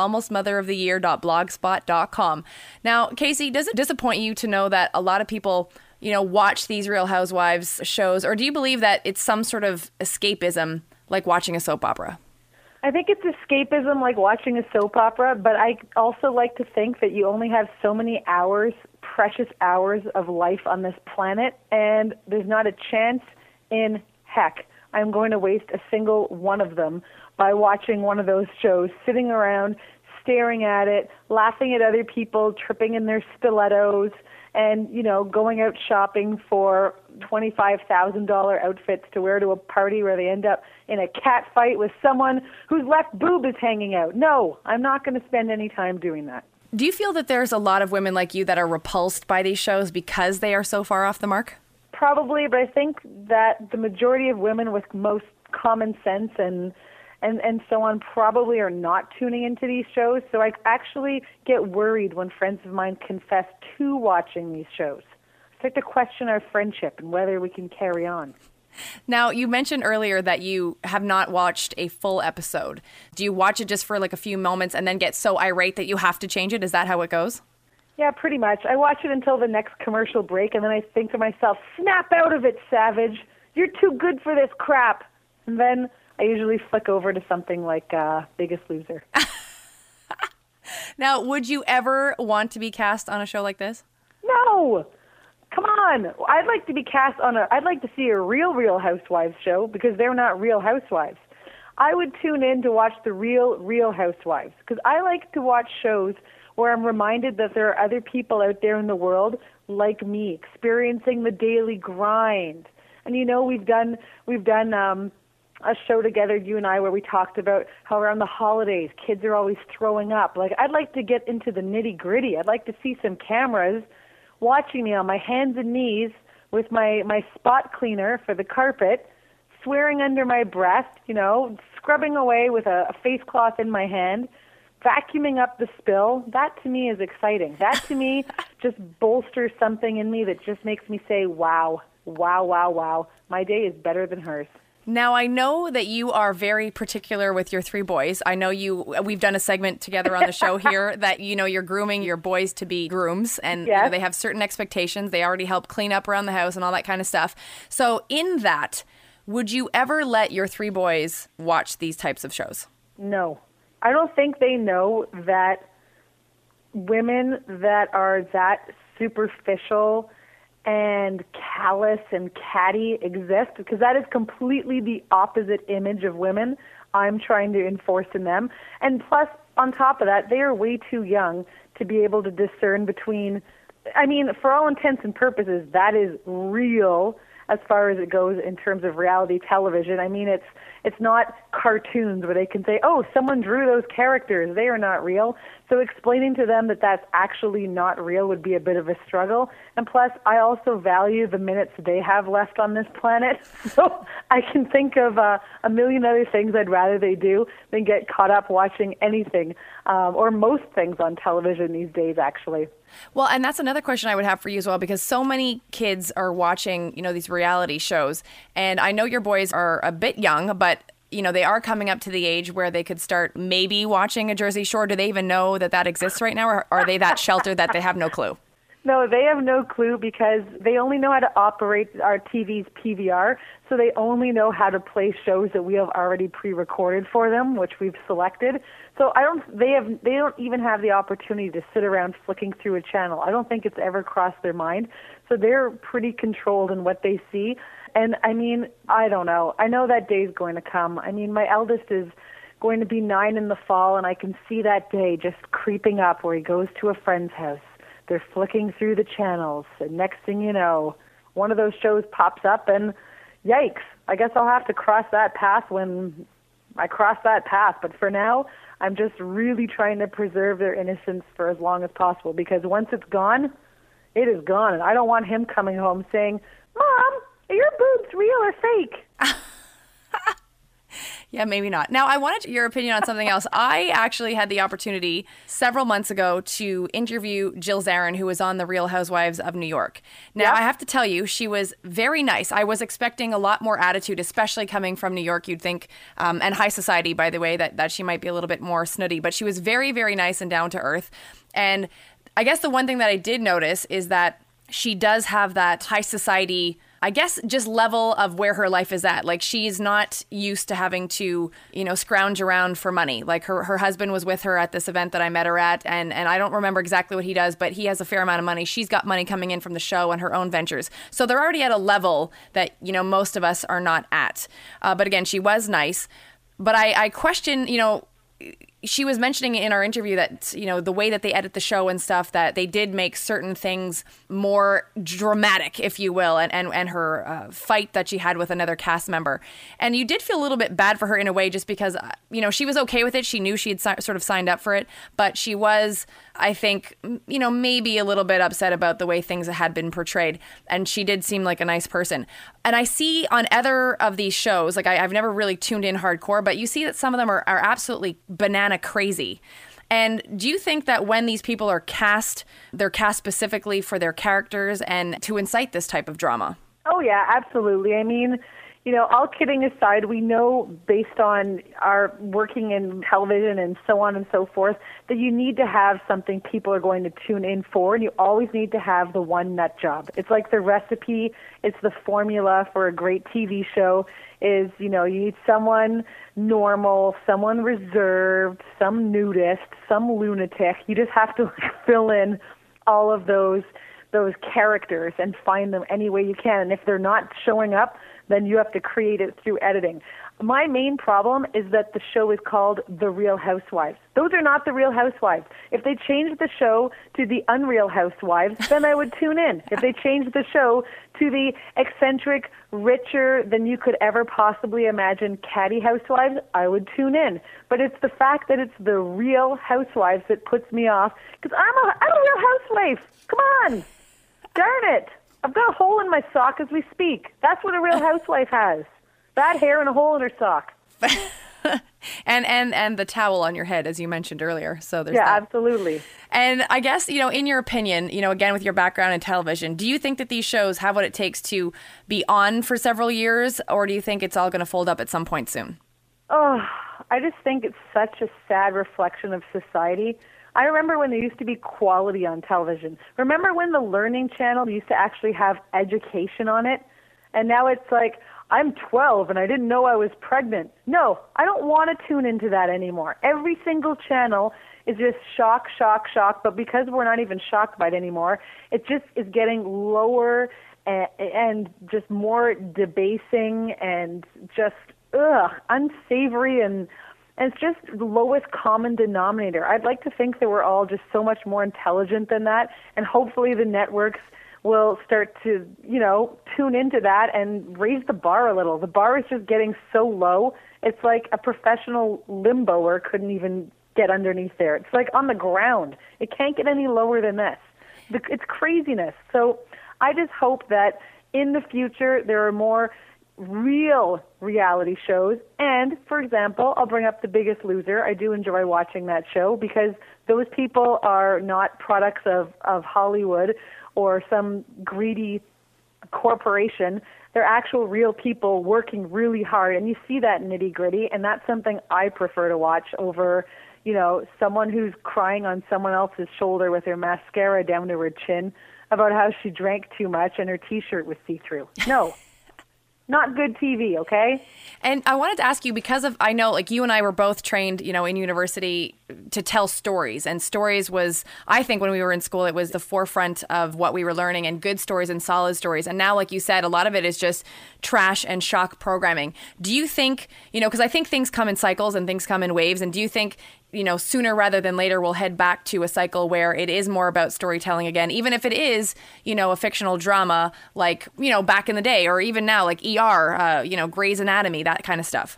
almostmotheroftheyear.blogspot.com. Now, Casey, does it disappoint you to know that a lot of people, watch these Real Housewives shows, or do you believe that it's some sort of escapism, like watching a soap opera? I think it's escapism like watching a soap opera, but I also like to think that you only have so many hours, precious hours of life on this planet, and there's not a chance in heck I'm going to waste a single one of them by watching one of those shows, sitting around, staring at it, laughing at other people, tripping in their stilettos, and, going out shopping for $25,000 outfits to wear to a party where they end up in a cat fight with someone whose left boob is hanging out. No, I'm not going to spend any time doing that. Do you feel that there's a lot of women like you that are repulsed by these shows because they are so far off the mark? Probably, but I think that the majority of women with most common sense and so on probably are not tuning into these shows. So I actually get worried when friends of mine confess to watching these shows. I start to question our friendship and whether we can carry on. Now, you mentioned earlier that you have not watched a full episode. Do you watch it just for like a few moments and then get so irate that you have to change it? Is that how it goes? Yeah, pretty much. I watch it until the next commercial break, and then I think to myself, snap out of it, Savage. You're too good for this crap. And then I usually flick over to something like Biggest Loser. Now, would you ever want to be cast on a show like this? No! Come on. I'd like to be cast on I'd like to see a Real Housewives show because they're not real housewives. I would tune in to watch the Real Housewives because I like to watch shows where I'm reminded that there are other people out there in the world like me experiencing the daily grind. And you know, we've done a show together, you and I, where we talked about how around the holidays kids are always throwing up. Like, I'd like to get into the nitty-gritty. I'd like to see some cameras watching me on my hands and knees with my spot cleaner for the carpet, swearing under my breath, you know, scrubbing away with a face cloth in my hand, vacuuming up the spill. That to me is exciting. That to me just bolsters something in me that just makes me say, wow, wow, wow, wow. My day is better than hers. Now, I know that you are very particular with your three boys. I know we've done a segment together on the show here that, you know, you're grooming your boys to be grooms and yes. You know, they have certain expectations. They already help clean up around the house and all that kind of stuff. So in that, would you ever let your three boys watch these types of shows? No. I don't think they know that women that are that superficial and callous and catty exist, because that is completely the opposite image of women I'm trying to enforce in them. And plus, on top of that, they are way too young to be able to discern between, I mean, for all intents and purposes, that is real as far as it goes in terms of reality television. I mean, it's not cartoons where they can say, oh, someone drew those characters. They are not real. So explaining to them that that's actually not real would be a bit of a struggle. And plus, I also value the minutes they have left on this planet. So I can think of a million other things I'd rather they do than get caught up watching anything or most things on television these days, actually. Well, and that's another question I would have for you as well, because so many kids are watching, you know, these reality shows. And I know your boys are a bit young, but, you know, they are coming up to the age where they could start maybe watching a Jersey Shore. Do they even know that that exists right now, or are they that sheltered that they have no clue? No, they have no clue because they only know how to operate our TV's PVR, so they only know how to play shows that we have already pre-recorded for them, which we've selected. So they don't even have the opportunity to sit around flicking through a channel. I don't think it's ever crossed their mind. So they're pretty controlled in what they see. And I mean, I don't know. I know that day's going to come. I mean, my eldest is going to be 9 in the fall, and I can see that day just creeping up where he goes to a friend's house. They're flicking through the channels, and next thing you know, one of those shows pops up, and yikes, I guess I'll have to cross that path when I cross that path. But for now, I'm just really trying to preserve their innocence for as long as possible, because once it's gone, it is gone, and I don't want him coming home saying, Mom, are your boobs real or fake? Yeah, maybe not. Now, I wanted your opinion on something else. I actually had the opportunity several months ago to interview Jill Zarin, who was on The Real Housewives of New York. Now, Yep. I have to tell you, she was very nice. I was expecting a lot more attitude, especially coming from New York. You'd think, and high society, by the way, that she might be a little bit more snooty. But she was very, very nice and down to earth. And I guess the one thing that I did notice is that she does have that high society, I guess, just level of where her life is at. Like, she's not used to having to, you know, scrounge around for money. Like, her husband was with her at this event that I met her at, and I don't remember exactly what he does, but he has a fair amount of money. She's got money coming in from the show and her own ventures. So they're already at a level that, you know, most of us are not at. But again, she was nice. But I question, you know, she was mentioning in our interview that, you know, the way that they edit the show and stuff, that they did make certain things more dramatic, if you will, and her fight that she had with another cast member. And you did feel a little bit bad for her in a way, just because, you know, she was okay with it. She knew she had sort of signed up for it, but she was, I think, you know, maybe a little bit upset about the way things had been portrayed. And she did seem like a nice person. And I see on other of these shows, like I've never really tuned in hardcore, but you see that some of them are absolutely banana crazy. And do you think that when these people are cast, they're cast specifically for their characters and to incite this type of drama? Oh, yeah, absolutely. I mean, all kidding aside, we know based on our working in television and so on and so forth that you need to have something people are going to tune in for, and you always need to have the one nut job. It's like the recipe, it's the formula for a great TV show is, you need someone normal, someone reserved, some nudist, some lunatic. You just have to fill in all of those characters and find them any way you can. And if they're not showing up, then you have to create it through editing. My main problem is that the show is called The Real Housewives. Those are not The Real Housewives. If they changed the show to The Unreal Housewives, then I would tune in. If they changed the show to the eccentric, richer than you could ever possibly imagine catty housewives, I would tune in. But it's the fact that it's The Real Housewives that puts me off, because I'm a real housewife. Come on. Darn it. I've got a hole in my sock as we speak. That's what a real housewife has. Bad hair and a hole in her sock. and the towel on your head, as you mentioned earlier. So there's that. Absolutely. And I guess, in your opinion, again, with your background in television, do you think that these shows have what it takes to be on for several years, or do you think it's all going to fold up at some point soon? Oh, I just think it's such a sad reflection of society. I remember when there used to be quality on television. Remember when the Learning Channel used to actually have education on it? And now it's like, I'm 12 and I didn't know I was pregnant. No, I don't want to tune into that anymore. Every single channel is just shock, shock, shock. But because we're not even shocked by it anymore, it just is getting lower and just more debasing and just unsavory, and it's just the lowest common denominator. I'd like to think that we're all just so much more intelligent than that, and hopefully the networks will start to, tune into that and raise the bar a little. The bar is just getting so low. It's like a professional limboer couldn't even get underneath there. It's like on the ground. It can't get any lower than this. It's craziness. So I just hope that in the future there are more real reality shows. And, for example, I'll bring up The Biggest Loser. I do enjoy watching that show because those people are not products of Hollywood or some greedy corporation. They're actual real people working really hard, and you see that nitty-gritty, and that's something I prefer to watch over, someone who's crying on someone else's shoulder with her mascara down to her chin about how she drank too much and her T-shirt was see-through. No. Not good TV, okay? And I wanted to ask you, because of, I know, like, you and I were both trained, in university to tell stories. And stories was, I think when we were in school, it was the forefront of what we were learning, and good stories and solid stories. And now, like you said, a lot of it is just trash and shock programming. Do you think, because I think things come in cycles and things come in waves. And do you think, sooner rather than later, we'll head back to a cycle where it is more about storytelling again, even if it is, a fictional drama like, back in the day, or even now, like ER, Grey's Anatomy, that kind of stuff?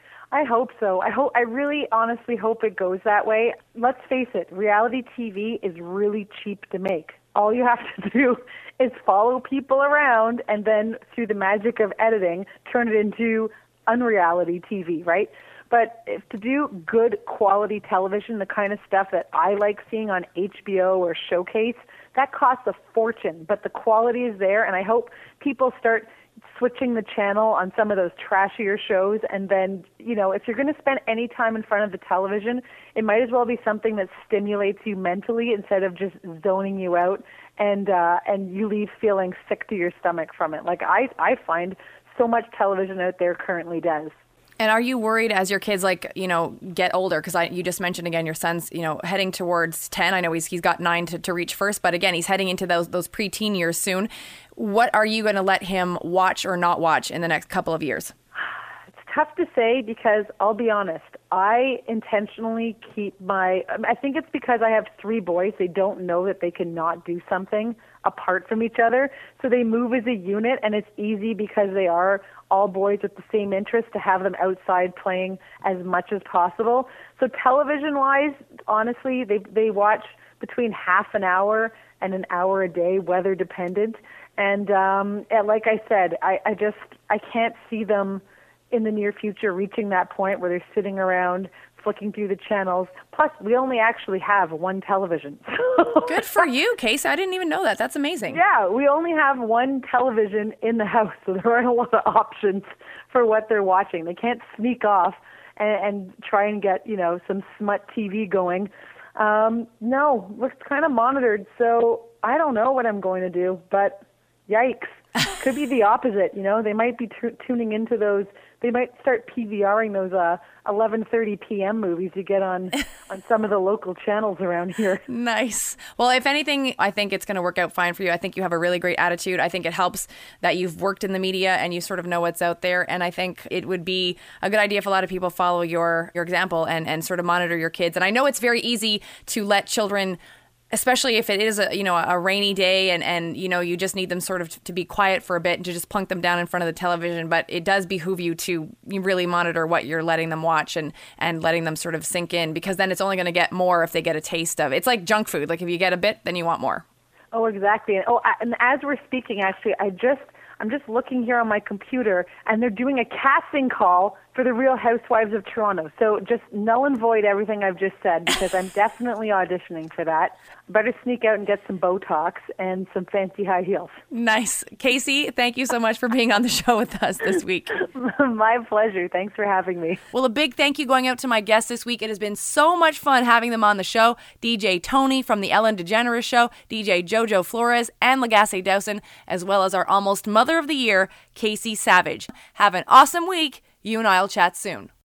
I hope so. I really honestly hope it goes that way. Let's face it, reality TV is really cheap to make. All you have to do is follow people around and then through the magic of editing, turn it into unreality TV, right? But if to do good quality television, the kind of stuff that I like seeing on HBO or Showcase, that costs a fortune, but the quality is there, and I hope people start switching the channel on some of those trashier shows. And then, if you're going to spend any time in front of the television, it might as well be something that stimulates you mentally instead of just zoning you out and you leave feeling sick to your stomach from it. Like I find so much television out there currently does. And are you worried as your kids, get older? Because you just mentioned, again, your son's, heading towards 10. I know he's got 9 to reach first, but again, he's heading into those preteen years soon. What are you going to let him watch or not watch in the next couple of years? It's tough to say because I'll be honest. I intentionally I think it's because I have 3 boys. They don't know that they cannot do something apart from each other. So they move as a unit, and it's easy because they are all boys with the same interest to have them outside playing as much as possible. So television-wise, honestly, they watch between half an hour and an hour a day, weather dependent. And like I said, I can't see them in the near future reaching that point where they're sitting around flicking through the channels. Plus, we only actually have one television. Good for you, Casey. I didn't even know that. That's amazing. Yeah, we only have one television in the house, so there aren't a lot of options for what they're watching. They can't sneak off and try and get, some smut TV going. No, we're kind of monitored, so I don't know what I'm going to do, but yikes. Could be the opposite, They might be tuning into those. They might start PVRing those 11:30 p.m. movies you get on some of the local channels around here. Nice. Well, if anything, I think it's going to work out fine for you. I think you have a really great attitude. I think it helps that you've worked in the media and you sort of know what's out there. And I think it would be a good idea if a lot of people follow your example and sort of monitor your kids. And I know it's very easy to let children, especially if it is a rainy day and you just need them sort of to be quiet for a bit and to just plunk them down in front of the television. But it does behoove you to really monitor what you're letting them watch and letting them sort of sink in, because then it's only going to get more if they get a taste of it. It's like junk food. Like if you get a bit, then you want more. Oh, exactly. And as we're speaking, actually, I'm just looking here on my computer, and they're doing a casting call for the Real Housewives of Toronto. So just null and void everything I've just said, because I'm definitely auditioning for that. Better sneak out and get some Botox and some fancy high heels. Nice. Casey, thank you so much for being on the show with us this week. My pleasure. Thanks for having me. Well, a big thank you going out to my guests this week. It has been so much fun having them on the show. DJ Tony from the Ellen DeGeneres Show, DJ Jojo Flores, and Lagasse Dowson, as well as our almost Mother of the Year, Casey Savage. Have an awesome week. You and I will chat soon.